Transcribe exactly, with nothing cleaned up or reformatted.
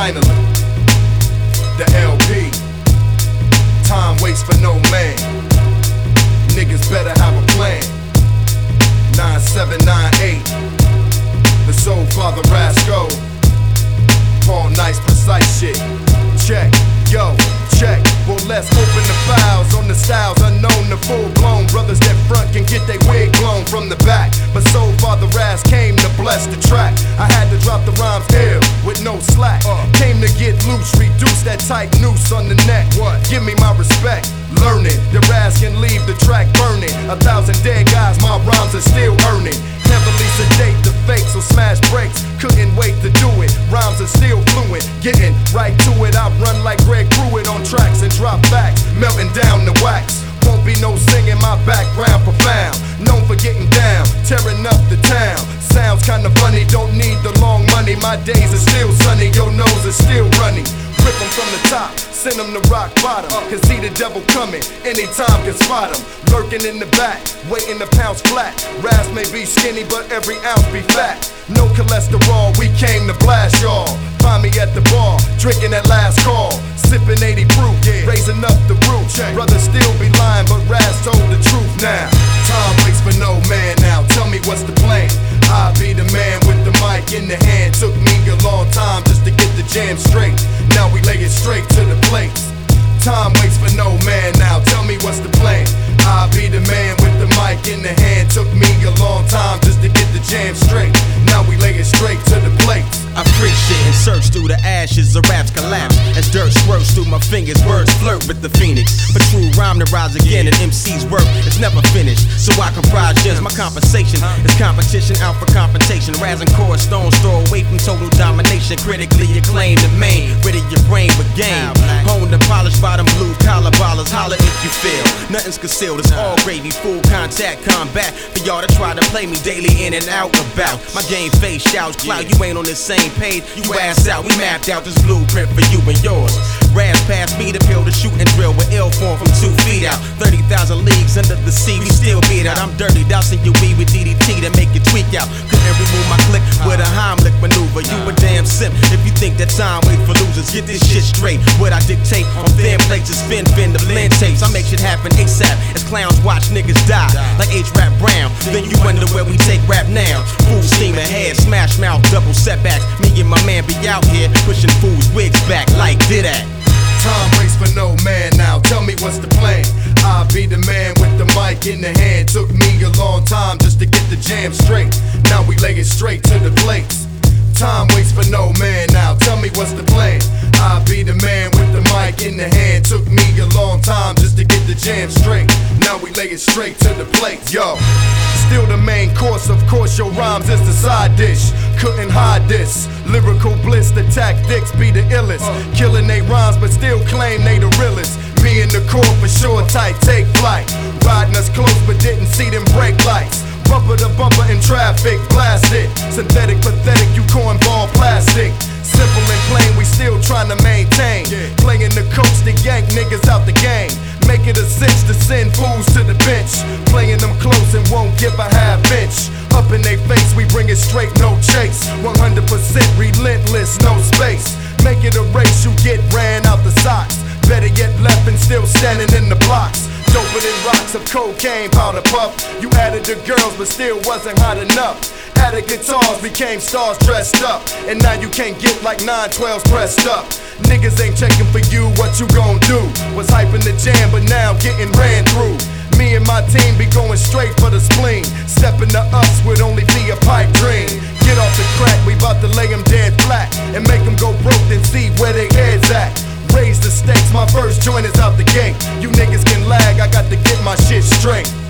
Finally, the L P. Time waits for no man. Niggas better have a plan. nine seven nine eight. The Soul Father Rasco. Paul Nice, precise shit. Check, yo, check. Well, let's open the files on the styles unknown to full-blown brothers that front can get they wig blown from the back. But Soul Father Ras came to bless the track. I had to drop the rhymes ill with no slack. Uh, came to get loose, reduce that tight noose on the neck. What? Give me my respect. Learning, the Ras can leave the track burning. A thousand dead guys, my rhymes are still earning. Heavily sedate the fake, so smash breaks. Couldn't wait to do it. Rhymes are still fluent, getting right to it. I run like Greg Pruitt on tracks and drop backs, melting down the wax. Won't be no singing, my background profound. Known for getting down, tearing up the town. Sounds kinda funny, don't need the long money. My days are still sunny, your nose is still running. Rip them from the top, send them to rock bottom. Can see the devil coming, anytime can spot him. Lurking in the back, waiting to pounce flat. Ras may be skinny, but every ounce be fat. No cholesterol, we came to blast y'all. Find me at the bar, drinking that last call. Sipping eighty proof, yeah. Raising up the roof. Brothers still be lying, but Ras told the truth now. Time waits for no man now, tell me what's the plan. I be the man with the mic in the hand. Took me a long time just to get the jam straight. Now we lay it straight to the plates. Time waits for no man now, tell me what's the plan. I be the man with the mic in the hand. Took me a long time just to get the jam straight. Now we lay it straight to the plates. I freak shit and search through the ashes of raps collapse. As dirt swirls through my fingers, words flirt with the phoenix. But true rhyme to rise again, and M C's work is never finished. So I comprise just my compensation. It's competition out for confrontation. Raz and core stones throw away from total domination. Critically acclaimed and main, rid of your brain with game. Honed and polished by them blue collar ballers. Holler if you feel nothing's concealed. It's all gravy, full contact combat. For y'all to try to play me daily in and out about. My game face shouts cloud. You ain't on the same page, you ass out. We mapped out this blueprint for you and yours. Ras passed me the pill to shoot and drill with ill form from two feet out. thirty thousand leagues under the sea, we still beat out. I'm dirty, dousing your weed with D D T to make it tweak out. Couldn't remove my click with a Heimlich maneuver. You a damn simp if you think that time waits for losers. Get this shit straight. What I dictate on thin plates is fin fin the blend tapes. I make shit happen ASAP as clowns watch niggas die like H-Rap Brown. Then you wonder where we take rap now. Full steam ahead, smash mouth, double setbacks. Me and my man be out here pushing fools' wigs back like did that. Time waits for no man now, tell me what's the plan. I be the man with the mic in the hand. Took me a long time just to get the jam straight. Now we lay it straight to the plates. Time waits for no man now, tell me what's the plan. I be the man with the mic in the hand. Took me a long time just to get the jam straight. Now we lay it straight to the plate, yo. Still the main course, of course your rhymes is the side dish. Couldn't hide this, lyrical bliss, the tactics be the illest. Killing they rhymes but still claim they the realest. Me in the core for sure, tight, take flight. Riding us close but didn't see them brake lights. Bumper to bumper in traffic, blast it. Synthetic, pathetic, you cornball plastic. Simple and plain, we still trying to maintain. Playing the coach to yank niggas out the game. Make it a cinch to send fools to the bench. Playing them close and won't give a half inch. Up in they face, we bring it straight, no chase. one hundred percent relentless, no space. Make it a race, you get ran out the socks. Better yet left and still standing in the blocks. Doper than rocks of cocaine, powder puff. You added the girls but still wasn't hot enough. Added guitars, became stars dressed up. And now you can't get like nine twelves pressed up. Niggas ain't checking for you, what you gon' do? Was hyping the jam but now getting ran through. Me and my team be going straight for the spleen. Stepping to us would only be a pipe dream. Get off the crack, we bout to lay them dead flat. And make them go broke then see where they heads at. Raise the stakes, my first joint is out the gate. You niggas can lag, I got to get my shit straight.